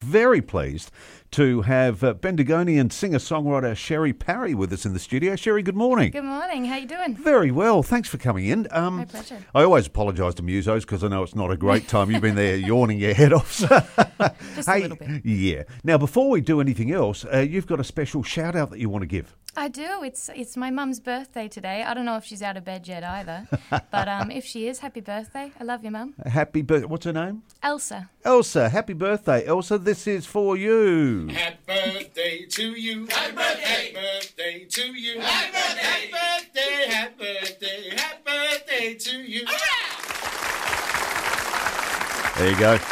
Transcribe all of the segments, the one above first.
very pleased to have Bendigonian singer-songwriter Sherry Parry with us in the studio. Sherry, good morning. Good morning. How you doing? Very well. Thanks for coming in. My pleasure. I always apologise to musos because I know it's not a great time. You've been there yawning your head off. Just a little bit. Yeah. Now, before we do anything else, you've got a special shout-out that you want to give. I do. It's my mum's birthday today. I don't know if she's out of bed yet either. But if she is, happy birthday. I love you, Mum. Happy birthday. What's her name? Elsa. Elsa. Happy birthday. Elsa, this is for you. Happy birthday to you. Happy birthday. Happy birthday to you. Happy birthday. Happy birthday. Happy birthday. Happy birthday to you. There you go.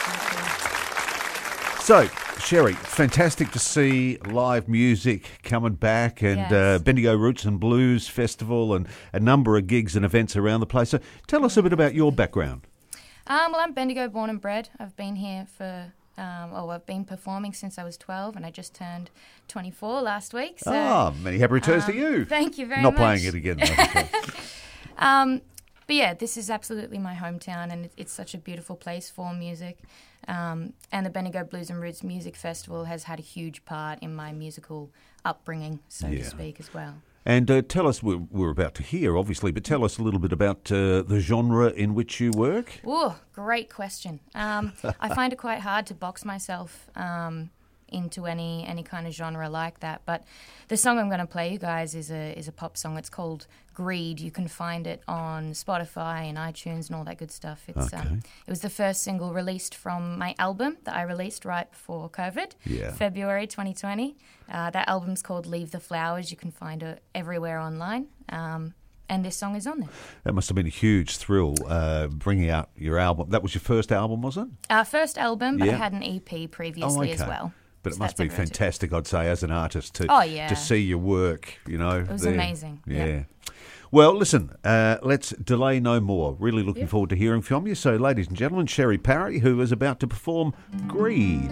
So, Sherry, fantastic to see live music coming back and Yes. Bendigo Roots and Blues Festival and a number of gigs and events around the place. So tell us a bit about your background. Well, I'm Bendigo born and bred. I've been here for, I've been performing since I was 12 and I just turned 24 last week. So, Many happy returns to you. Thank you very Not much. playing it again, though. But yeah, this is absolutely my hometown and it's such a beautiful place for music. And the Bendigo Blues and Roots Music Festival has had a huge part in my musical upbringing, so to speak, as well. And tell us, we're about to hear, obviously, but tell us a little bit about the genre in which you work. Ooh, great question. I find it quite hard to box myself into any kind of genre like that. But the song I'm going to play you guys is a pop song. It's called Greed. You can find it on Spotify and iTunes and all that good stuff. It's it was the first single released from my album that I released right before COVID, February 2020. That album's called Leave the Flowers. You can find it everywhere online. And this song is on there. That must have been a huge thrill, bringing out your album. That was your first album, was it? First album, but I had an EP previously as well. But it So must that's be everywhere too. fantastic, I'd say, as an artist to yeah. see your work, you know. It was there. amazing. Yeah. Yeah. Well, listen, let's delay no more. Really looking forward to hearing from you. So, ladies and gentlemen, Sherry Parry, who is about to perform Greed.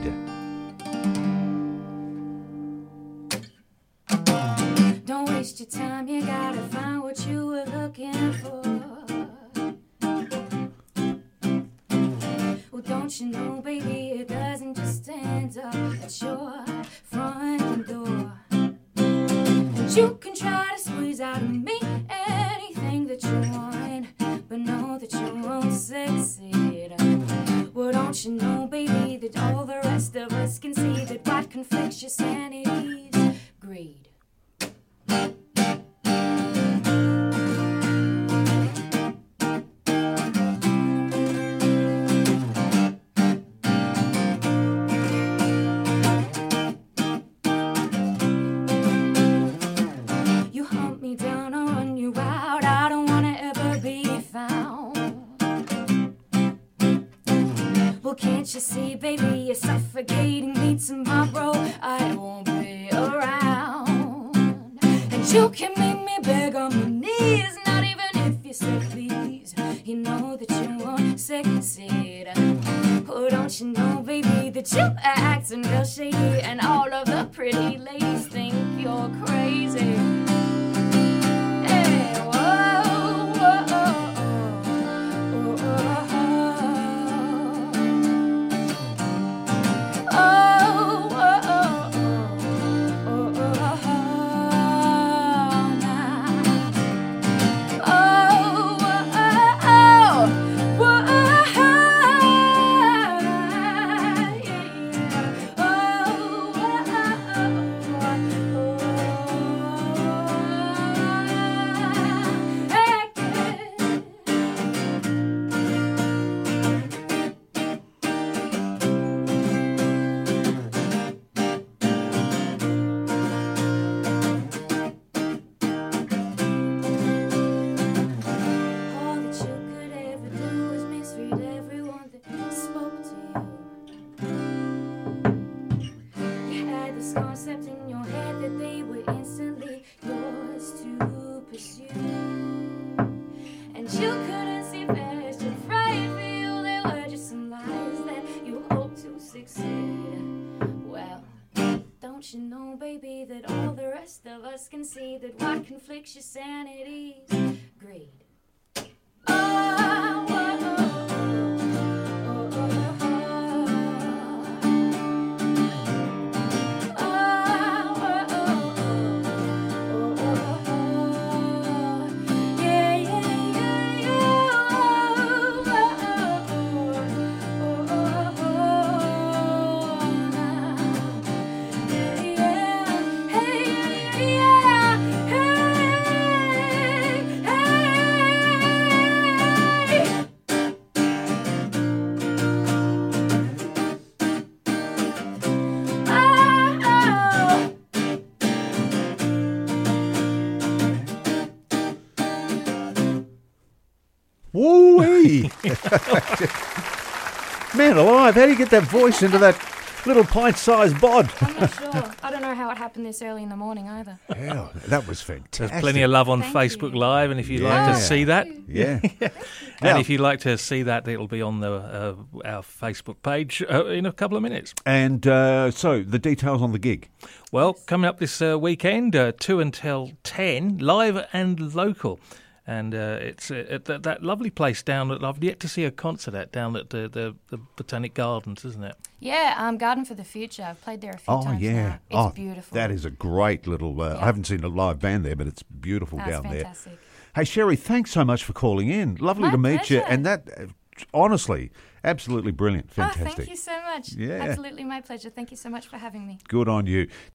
Don't waste your time, you gotta find what you were looking for. Well, don't you know, baby, it doesn't just stand up at your front door. And you can try to squeeze out of me anything that you want, but know that you won't succeed. Well, don't you know, baby, that all the rest of us can see that what conflicts your sanity is greed. You hunt me down, I'll run you out. I don't wanna ever be found. Well, can't you see, baby, you're suffocating me tomorrow. I won't be around. And you can make me beg on my knees, not even if you say please. You know that you won't succeed. Oh, don't you know, baby, that you are acting real shady, and all of the pretty ladies think you're crazy. Hey, whoa, whoa, all that you could ever do was misread everyone that spoke to you. You had this concept in your head that they were instantly yours to pursue. And you couldn't see past your pride for you. They were just some lies that you hope to succeed. Well, don't you know, baby, that all the rest of us can see that what conflicts your sanity is greed. Oh, oh, oh, oh, oh, oh. me. Man alive, how do you get that voice into that little pint-sized bod? I'm not sure. I don't know how it happened this early in the morning either. Yeah, that was fantastic. There's plenty of love on Thank Facebook you. Live, and if you'd like to see that, Yeah. and Now- if you'd like to see that, it'll be on the our Facebook page in a couple of minutes. And so, the details on the gig. Well, coming up this weekend, 2 until 10, live and local. And it's at that lovely place down that I've yet to see a concert at, down at the Botanic Gardens, isn't it? Yeah, Garden for the Future. I've played there a few times now. It's beautiful. That is a great little... I haven't seen a live band there, but it's beautiful That's down fantastic. there. Hey, Sherry, thanks so much for calling in. Lovely My to meet you. pleasure. And that, honestly, absolutely brilliant. Fantastic. Oh, thank you so much. Yeah. Absolutely my pleasure. Thank you so much for having me. Good on you.